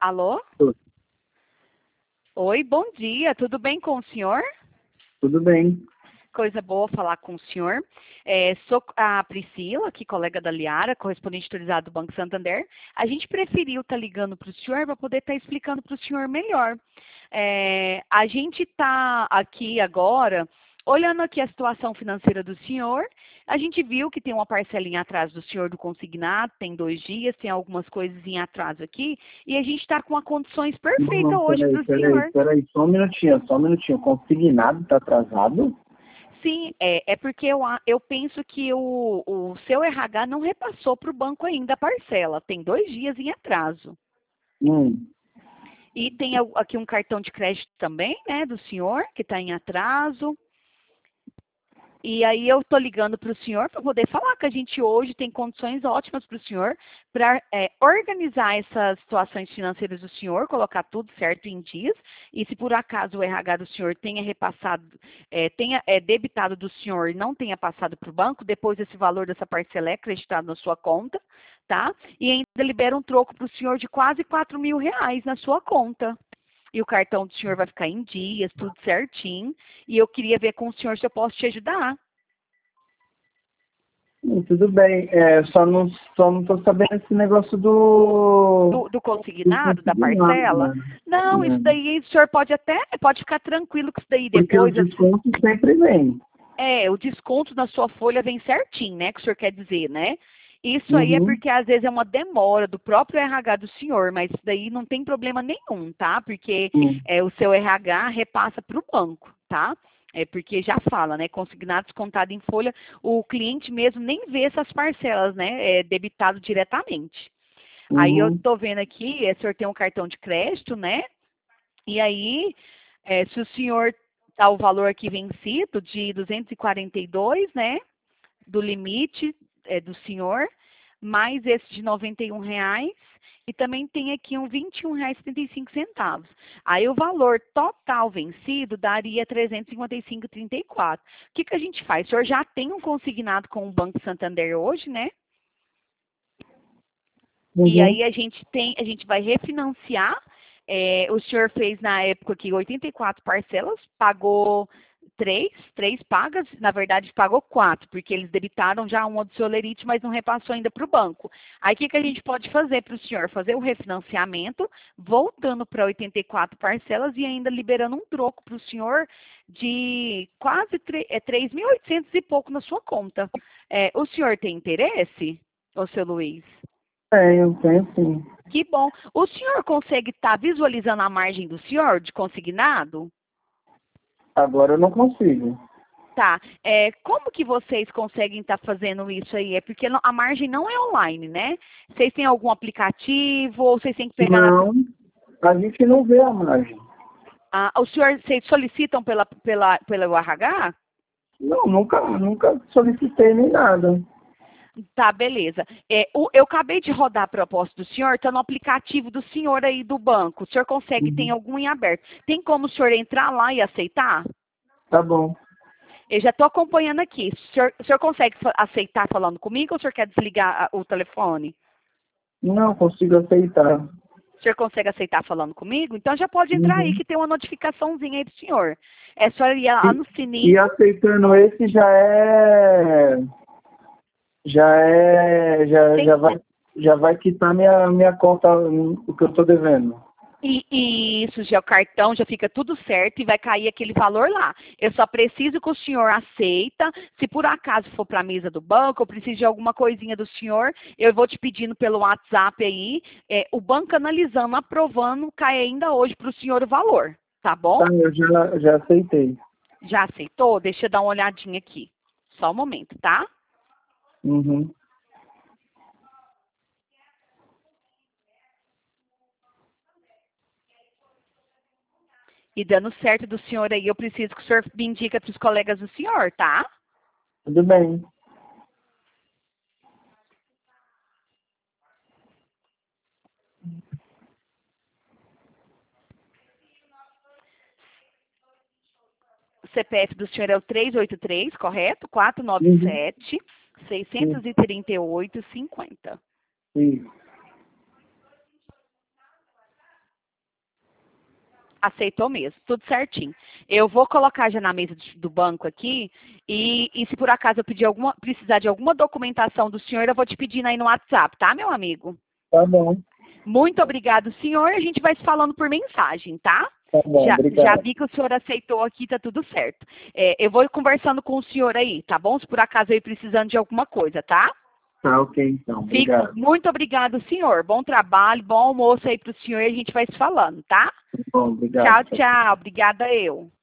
Alô? Oi, bom dia. Tudo bem com o senhor? Tudo bem. Coisa boa falar com o senhor. Sou a Priscila, aqui colega da Liara, correspondente autorizado do Banco Santander. A gente preferiu estar ligando para o senhor para poder estar explicando para o senhor melhor. A gente está aqui agora, olhando aqui a situação financeira do senhor. A gente viu que tem uma parcela em atraso do senhor do consignado, tem 2 dias, tem algumas coisas em atraso aqui, e a gente está com as condições perfeitas Não, hoje para o senhor. peraí, só um minutinho. Consignado tá atrasado? Sim, é porque eu penso que o seu RH não repassou para o banco ainda a parcela. Tem 2 dias em atraso. Hum. E tem aqui um cartão de crédito também, né, do senhor, que está em atraso. E aí eu estou ligando para o senhor para poder falar que a gente hoje tem condições ótimas para o senhor para organizar essas situações financeiras do senhor, colocar tudo certo em dias. E se por acaso o RH do senhor tenha repassado, tenha debitado do senhor e não tenha passado para o banco, depois esse valor dessa parcela é acreditado na sua conta, tá? E ainda libera um troco para o senhor de quase R$ 4.000 na sua conta. E o cartão do senhor vai ficar em dias, tudo certinho. E eu queria ver com o senhor se eu posso te ajudar. Tudo bem. Só não tô sabendo esse negócio Do consignado, da parcela? né? Não, isso Né? daí o senhor pode ficar tranquilo que isso daí Porque o depois. desconto sempre vem. O desconto na sua folha vem certinho, né? Que o senhor quer dizer, né? Isso aí é Uhum. porque às vezes é uma demora do próprio RH do senhor, mas isso daí não tem problema nenhum, tá? Porque Hum. o seu RH repassa para o banco, tá? É porque já fala, né? Consignado descontado em folha, o cliente mesmo nem vê essas parcelas, né? É debitado diretamente. Aí eu Uhum. tô vendo aqui, o senhor tem um cartão de crédito, né? E aí, se o senhor tá o valor aqui vencido de 242, né? Do limite do senhor, mais esse de R$ 91, e também tem aqui um R$ 21,75. Aí o valor total vencido daria R$ 355,34. O que a gente faz? O senhor já tem um consignado com o Banco Santander hoje, né? E Uhum. aí a gente vai refinanciar. O senhor fez na época aqui 84 parcelas, pagou três pagas, na verdade pagou 4, porque eles debitaram já uma do seu lerite, mas não repassou ainda para o banco. Aí o que a gente pode fazer para o senhor? Fazer o refinanciamento, voltando para 84 parcelas e ainda liberando um troco para o senhor de quase 3.800 e pouco na sua conta. O senhor tem interesse, ô seu Luiz? Tenho sim. Que bom. O senhor consegue estar visualizando a margem do senhor de consignado? Agora eu não consigo. Tá. Como que vocês conseguem estar fazendo isso aí? É porque a margem não é online, né? Vocês têm algum aplicativo ou vocês têm que pegar na... Não, a gente não vê a margem. Vocês solicitam pelo RH? Não, nunca solicitei nem nada. Tá, beleza. Eu acabei de rodar a proposta do senhor, está no aplicativo do senhor aí do banco. O senhor consegue, tem Uhum. algum em aberto. Tem como o senhor entrar lá e aceitar? Tá bom. Eu já estou acompanhando aqui. O senhor consegue aceitar falando comigo ou o senhor quer desligar o telefone? Não consigo aceitar. O senhor consegue aceitar falando comigo? Então já pode entrar aí Uhum. que tem uma notificaçãozinha aí do senhor. É só ir lá E, no e sininho. aceitando esse Tem, já vai quitar minha conta, o que eu tô devendo. e isso, já o cartão já fica tudo certo e vai cair aquele valor lá. Eu só preciso que o senhor aceita. Se por acaso for para a mesa do banco, eu preciso de alguma coisinha do senhor, eu vou te pedindo pelo WhatsApp aí, o banco analisando, aprovando, cai ainda hoje para o senhor o valor, tá bom? Tá, eu já aceitei. Já aceitou? Deixa eu dar uma olhadinha aqui. Só um momento, tá? Uhum. E dando certo do senhor aí, eu preciso que o senhor me indica para os colegas do senhor, tá? Tudo bem. O CPF do senhor é o 383, correto? Uhum. 497 Sim, 638 50. sim. Aceitou mesmo, tudo certinho. Eu vou colocar já na mesa do banco aqui e se por acaso eu precisar de alguma documentação do senhor, eu vou te pedindo aí no WhatsApp, tá, meu amigo? Tá bom. Muito obrigado, senhor. A gente vai se falando por mensagem, tá? Tá bom, Já obrigado. vi que o senhor aceitou aqui, tá tudo certo. Eu vou conversando com o senhor aí, tá bom? Se por acaso eu ir precisando de alguma coisa, tá? Tá ok, então. Obrigado. Muito obrigado, senhor. Bom trabalho, bom almoço aí pro senhor e a gente vai se falando, tá? Bom, obrigado. Tchau, tchau. Obrigada eu.